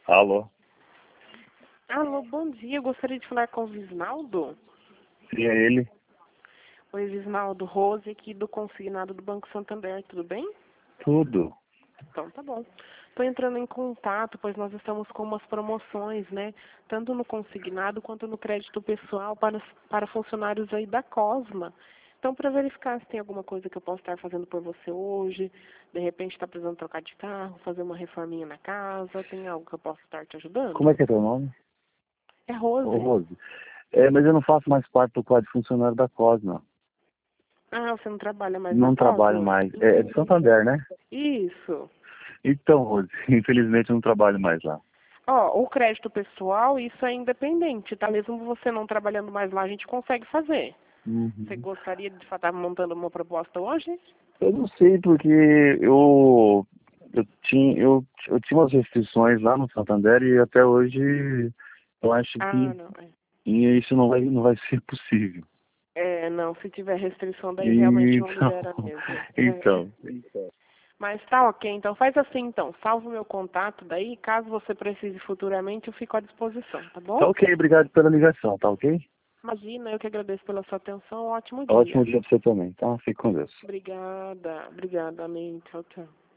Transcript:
Alô? Alô, bom dia. Eu gostaria de falar com o Visnaldo. Sim, é ele? Oi, Visnaldo. Rose aqui do Consignado do Banco Santander. Tudo bem? Tudo. Então, tá bom. Estou entrando em contato, pois nós estamos com umas promoções, né? Tanto no consignado quanto no crédito pessoal para funcionários aí da Cosma. Então, para verificar se tem alguma coisa que eu posso estar fazendo por você hoje, de repente está precisando trocar de carro, fazer uma reforminha na casa, tem algo que eu posso estar te Como é ajudando? que é teu nome? É Ô, Rose. Rose. Mas eu não faço mais parte do quadro de funcionário da Cosma. Ah, você não trabalha mais na Não trabalho Cosma? mais. É de Santander, né? Isso. Então, Rose, infelizmente eu não trabalho mais lá. Ó, o crédito pessoal, isso é independente, tá? Mesmo você não trabalhando mais lá, a gente consegue fazer. Você Uhum. gostaria de estar montando uma proposta hoje? Eu não sei porque eu tinha umas restrições lá no Santander e até hoje eu acho Ah, que não. É. isso não vai ser possível. É, não, se tiver restrição, daí realmente não Então, libera mesmo. então. Mas tá ok, então faz assim então, salva o meu contato daí, caso você precise futuramente, eu fico à disposição, tá Tá bom? ok, obrigado pela ligação, tá ok? Imagina, eu que agradeço pela sua atenção, ótimo Ótimo dia. dia pra você também, tá? Fique com Deus. Obrigada, amém, tchau, tchau.